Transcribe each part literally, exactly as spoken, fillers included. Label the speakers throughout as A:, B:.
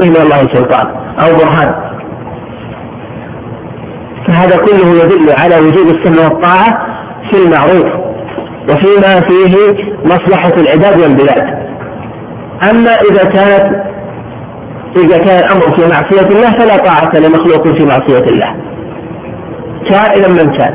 A: من الله سلطان أو برهان. فهذا كله يدل على وجوب السمع والطاعة في المعروف وفيما فيه مصلحة العباد والبلاد. أما إذا كانت إذا كان الأمر في معصية الله فلا طاعة لمخلوق في معصية الله كائنا من كان،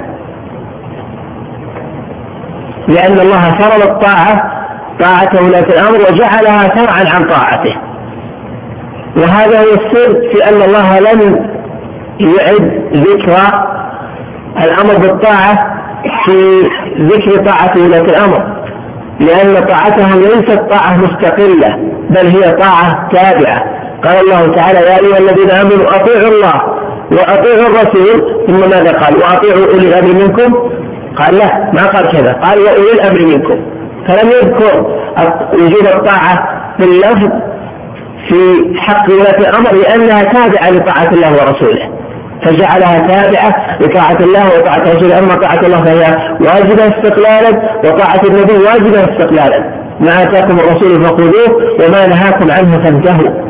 A: لأن الله فرض الطاعة طاعة ولاة الأمر وجعلها فرعا عن طاعته. وهذا هو السر في أن الله لم يعد ذكر الأمر بالطاعة في ذكر طاعة ولاة الأمر، لأن طاعتهم ليست طاعة مستقلة بل هي طاعة تابعة. قال الله تعالى: يا أيها الذين آمنوا أطيعوا الله وأطيعوا الرسول، ثم ماذا قال؟ وأطيعوا أولي الأمر منكم. قال لا، ما قال كذا، قال وأولي الأمر منكم. فلم يذكر وجوب الطاعة باللفظ في حق ولاة الأمر لأنها تابعة لطاعة الله ورسوله، فجعلها تابعة لطاعة الله وطاعة رسوله. أما طاعة الله فهي واجبة استقلالا، وطاعة النبي واجبة استقلالا. ما آتاكم الرسول فخذوه وما نهاكم عنه فانتهوا.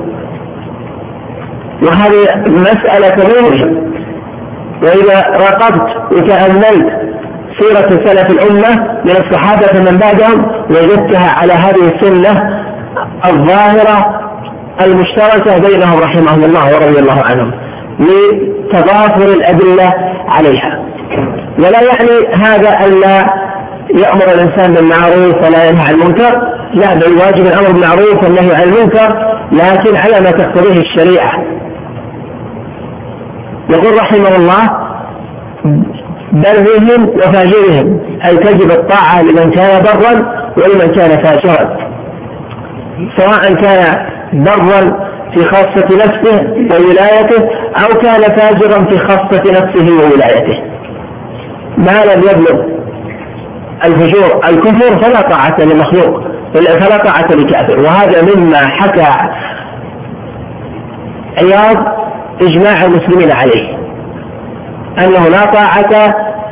A: وهذه مسألة مهمة. وإذا راقبت وتأملت سيرة سلف الأمة من الصحابة من بعدهم وجدتها على هذه السنة الظاهرة المشتركة بينهم رحمهم الله ورضي الله عنهم لتضافر الأدلة عليها. ولا يعني هذا أن لا يأمر الإنسان بالمعروف ولا ينهى عن المنكر، لا، بل واجب الأمر بالمعروف والنهي عن المنكر، لكن على ما تقتضيه الشريعة. يقول رحمه الله: برهم وفاجرهم، أي تجب الطاعة لمن كان برا ولمن كان فاجرا، سواء كان برا في خاصة نفسه وولايته أو كان فاجرا في خاصة نفسه وولايته. ما لم يبلغ الفجور الكفر فلا طاعة لمخلوق، فلا طاعة لكافر. وهذا مما حكى عياض إجماع المسلمين عليه، أنه لا طاعة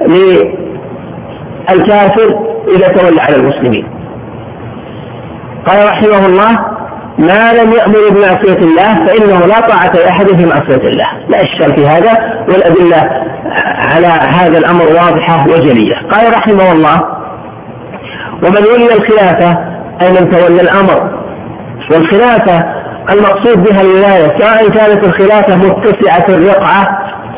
A: للكافر إذا تولى على المسلمين. قال رحمه الله: ما لم يأمر بمعصية الله فإنه لا طاعة لأحد في معصية الله. لا إشكال في هذا، والأدلة على هذا الأمر واضحة وجلية. قال رحمه الله: ومن ولي الخلافة أي من تولى الأمر. والخلافة المقصود بها الولاية، سواء كانت الخلافة متسعة الرقعة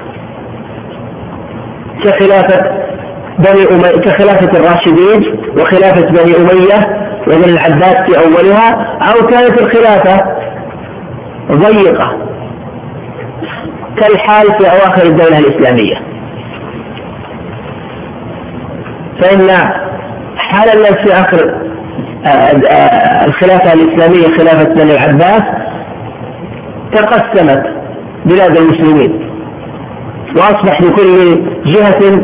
A: كخلافة بني أمية كخلافة الراشدين وخلافة بني أمية وبني العباس في أولها، أو كانت الخلافة ضيقة كالحال في أواخر الدولة الإسلامية. فإن حال الناس في آخر الخلافة الإسلامية خلافة بني العباس تقسمت بلاد المسلمين، وأصبح لكل جهة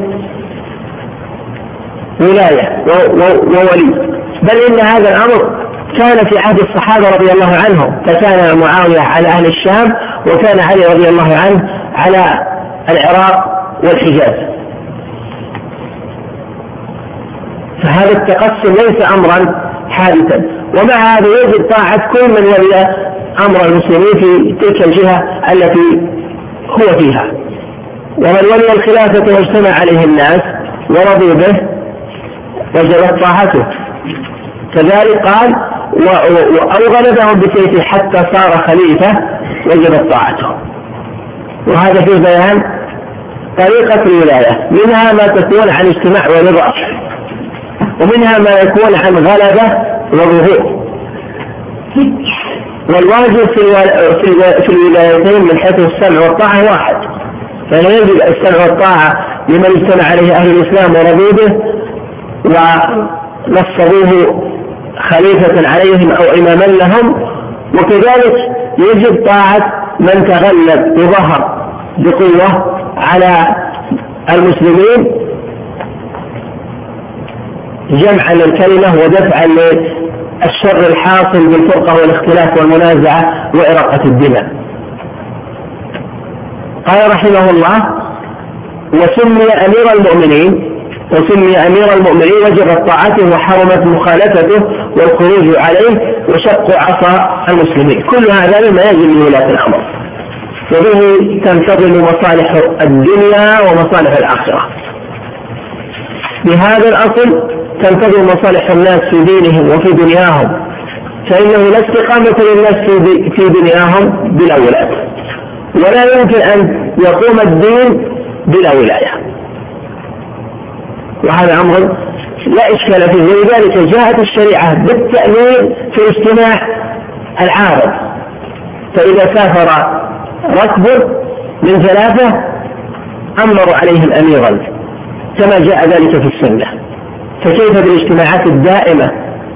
A: ولاية وولي. بل إن هذا الأمر كان في عهد الصحابة رضي الله عنهم، فكان معاوية على أهل الشام، وكان علي رضي الله عنه على العراق والحجاز. فهذا التقسم ليس أمرا حادثا، ومع هذا يجب طاعة كل من ولي أمر المسلمين في تلك الجهة التي هو فيها. ومن ولي الخلافة واجتمع عليه الناس ورضوا به وجبت طاعته. كذلك قال: أو غلبهم بسيفه حتى صار خليفة وجبت طاعته. وهذا فيه بيان طريقة الولاية، منها ما تكون عن اجتماع ورضا، ومنها ما يكون عن غلبة وظهور. والواجب في الولايتين من حيث السمع والطاعة واحد، فلا يجب السمع والطاعة لمن اجتمع عليه أهل الإسلام ورضوا به ونصبوه خليفة عليهم أو إماما لهم، وكذلك يجب طاعة من تغلب وظهر بقوة على المسلمين جمعا للكلمة ودفعا للشر الحاصل بالفرقة والاختلاف والمنازعة وإراقة الدماء. قال رحمه الله: وسمي أمير المؤمنين وسمي أمير المؤمنين وجبت طاعته وحرمت مخالفته والخروج عليه، وشق عصا المسلمين. كل هذا مما يجب لولاة الأمر، وبه تنتظم مصالح الدنيا ومصالح الآخرة. بهذا الأصل تنتظم مصالح الناس في دينهم وفي دنياهم، فإنه لا استقامة للناس في دنياهم بلا ولاة، ولا يمكن أن يقوم الدين بلا ولاية، وهذا أمر لا إشكال فيه. ولذلك جاءت الشريعة بالتأمين في اجتماع العارض، فإذا سافر ركب من ثلاثة أمروا عليهم أميرا كما جاء ذلك في السنة. فكيف بالاجتماعات الدائمة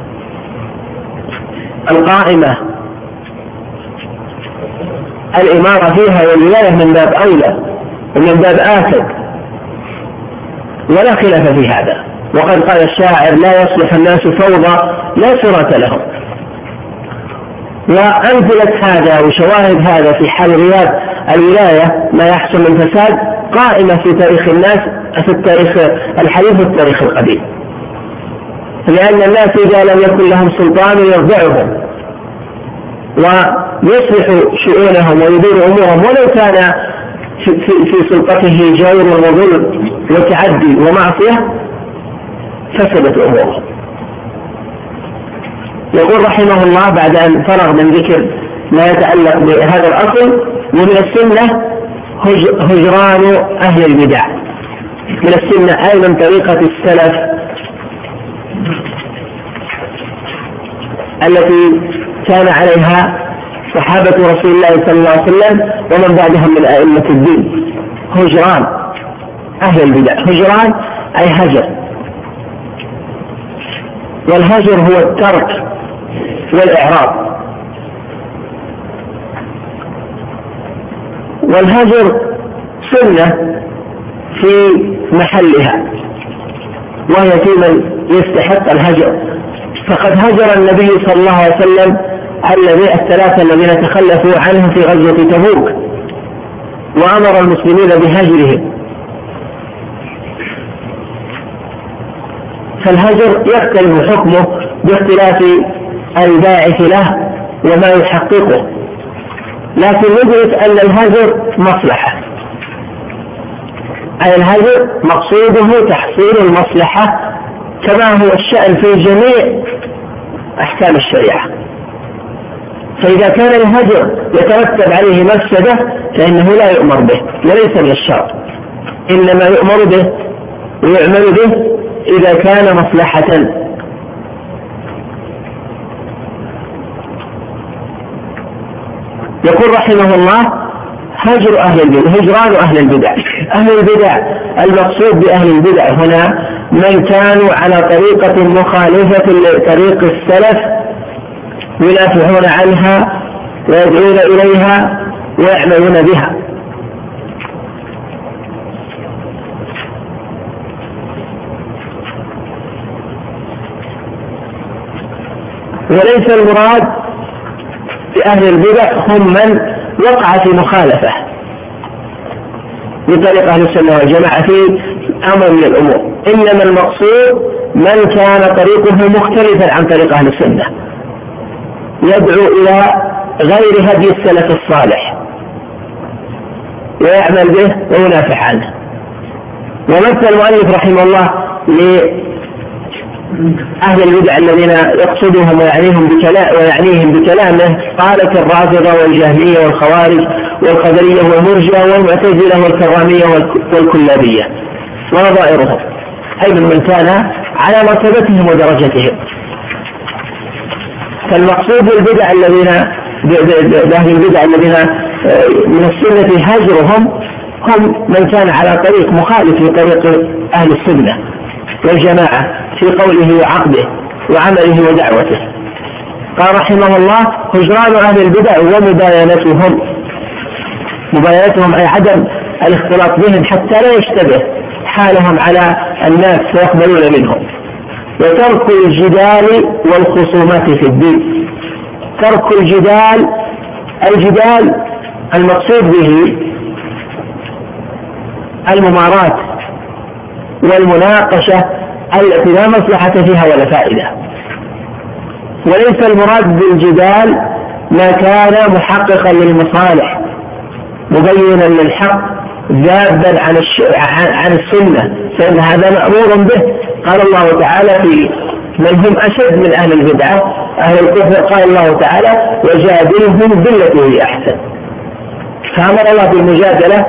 A: القائمة؟ الإمارة فيها والولاية من باب أولى ومن باب آكد، ولا خلاف في هذا. وقد قال الشاعر: لا يصلح الناس فوضى لا صراط لهم. وأمثلة هذا وشواهد هذا في حال غياب الولاية ما يحصل من فساد قائمة في تاريخ الناس، في التاريخ الحديث والتاريخ القديم، لأن الناس إذا لم يكن لهم سلطان يرضعهم ويصلح شؤونهم ويدير أمورهم ولو كان في, في, في سلطته جور وظلم وتعدي ومعصية فسدت أمورهم. يقول رحمه الله بعد أن فرغ من ذكر ما يتعلق بهذا الأصل: ومن السنة هجران أهل البدع. من السنة أي من طريقة السلف التي كان عليها صحابة رسول الله صلى الله عليه وسلم ومن بعدهم من أئمة الدين، هجران أهل البدع. هجران أي هجر، والهجر هو الترك والإعراض. والهجر سنة في محلها، وهي في من يستحق الهجر. فقد هجر النبي صلى الله عليه وسلم الذي الثلاثة الذين تخلفوا عنه في غزوة تبوك، وأمر المسلمين بهجرهم. فالهجر يختلف حكمه باختلاف الباعث له وما يحققه، لكن ندرك أن الهجر مصلحة، أي الهجر مقصوده تحصيل المصلحة كما هو الشأن في جميع أحكام الشريعة. فإذا كان الهجر يترتب عليه مفسدة فإنه لا يؤمر به وليس من الشرع، إنما يؤمر به ويعمل به إذا كان مصلحة. يقول رحمه الله: هجر أهل البدع، هجران أهل البدع. أهل البدع المقصود بأهل البدع هنا من كانوا على طريقة مخالفة لطريق السلف يدافعون عنها ويدعون إليها ويعملون بها. وليس المراد بأهل البدع هم من وقع في مخالفة بطريق أهل السنة والجماعة في أمر من الأمور، إنما المقصود من كان طريقه مختلفا عن طريق أهل السنة يدعو إلى غير هدي السلف الصالح ويعمل به وينافح عنه. ومثل المؤلف رحمه الله لأهل البدع الذين يقصدهم ويعنيهم بكلام ويعنيهم بكلامه قالت الرافضة والجهمية والخوارج والقدرية والمرجئة والمعتزلة والكرامية والكلابية ونظائرهم، أي من كان على مرتبتهم ودرجتهم. فالمقصود بالبدع الذين بأهل البدع الذين من السنة هجرهم هم من كان على طريق مخالف لطريق أهل السنة والجماعة في قوله وعقده وعمله ودعوته. قال رحمه الله: هجران أهل البدع ومباينتهم. مباينتهم أي عدم الاختلاط بهم حتى لا يشتبه حالهم على الناس فيقبلون منهم. وترك الجدال والخصومات في الدين. ترك الجدال، الجدال المقصود به الممارات والمناقشة التي لا مصلحة فيها ولا فائدة. وليس المراد بالجدال ما كان محققا للمصالح مبينا للحق ذابا عن, عن السنة، فإن هذا مأمور به. قال الله تعالى في من هم أشد من أهل البدعة أهل الكفر، قال الله تعالى وجادلهم بالتي هي أحسن. فأمر الله بالمجادلة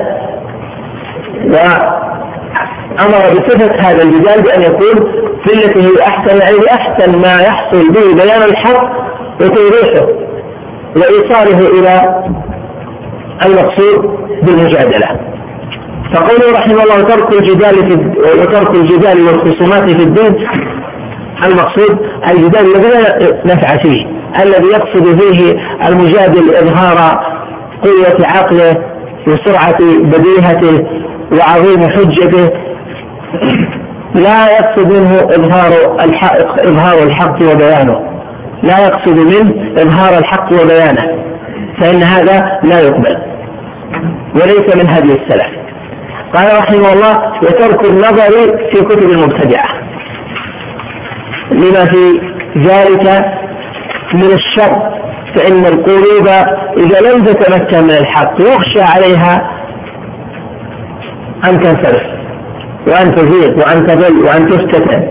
A: وأمر بصفة هذا الجدال بأن يكون بالتي هي أحسن، يعني أحسن ما يحصل به بيان الحق وتوضيحه وإيصاله إلى المقصود بالمجادلة. فقوله رحمه الله ترك الجدال وترك الجدال والخصومات في الدين، المقصود الجدال الذي لا نفع فيه، الذي يقصد فيه المجادل إظهار قوة عقله وسرعة بديهته وعظيم حجته، لا يقصد منه إظهار الحق, إظهار الحق وبيانه، لا يقصد منه إظهار الحق وبيانه، فإن هذا لا يقبل وليس من هدي السلف. قال رحمه الله وترك النظر في كتب المبتدعة لما في ذلك من الشر، فإن القلوب إذا لم تتمكن من الحق يخشى عليها أن تنصرف وأن تزيغ وأن تضل وأن تفتتن.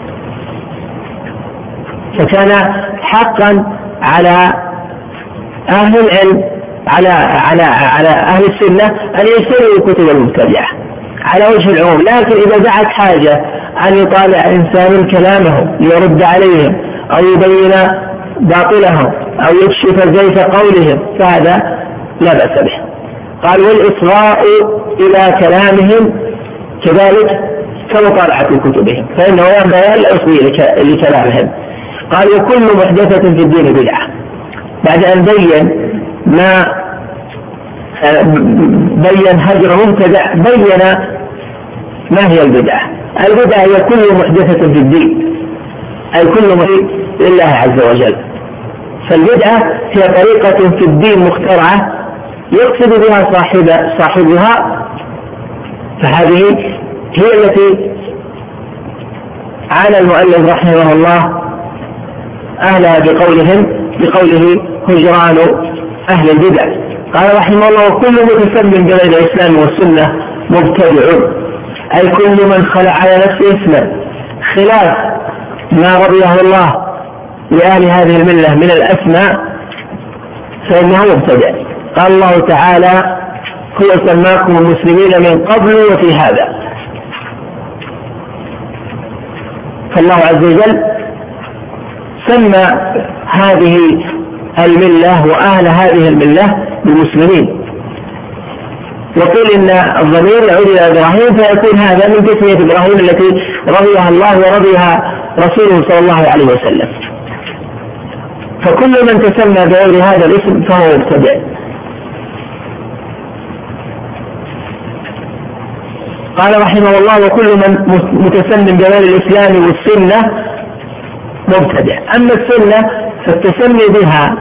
A: فكان حقا على أهل العلم على على على أهل السنة أن يجتنبوا كتب المبتدعة على وجه العموم، لكن إذا دعت حاجة أن يطالع إنسان كلامهم ليرد عليهم أو يبين باطلهم أو يكشف زيف قولهم فهذا لا بأس به. قال والإصغاء إلى كلامهم كذلك كمطالعة كتبهم، فإنه ينبغي الإصغاء لكلامهم. قال وكل محدثة في الدين بدعة، بعد أن بين ما بين هجر مبتدع بين ما هي البدعة. البدعة هي كل محدثة في الدين، أي كل محدث لله عز وجل. فالبدعة هي طريقة في الدين مخترعة يقصد بها صاحب صاحبها، فهذه هي التي عانى المؤلف رحمه الله أهلها بقولهم بقوله هجران أهل البدع. قال رحمه الله وكل متسم بغير الإسلام والسنة مبتدع، أي كل من خلع على نفسه اسما خلاف ما رضيه الله لأهل هذه الملة من الأسماء فإنه مبتدع. قال الله تعالى هو سماكم المسلمين من قبل وفي هذا، فالله عز وجل سمى هذه الملة وأهل هذه الملة بالمسلمين، وقيل إن الضمير يعود إلى إبراهيم فيكون هذا من تسمية إبراهيم التي رضيها الله ورضيها رسوله صلى الله عليه وسلم. فكل من تسمى بغير هذا الاسم فهو مبتدع. قال رحمه الله وكل من متسم بغير الإسلام والسنة مبتدع. أما السنة فالتسمي بها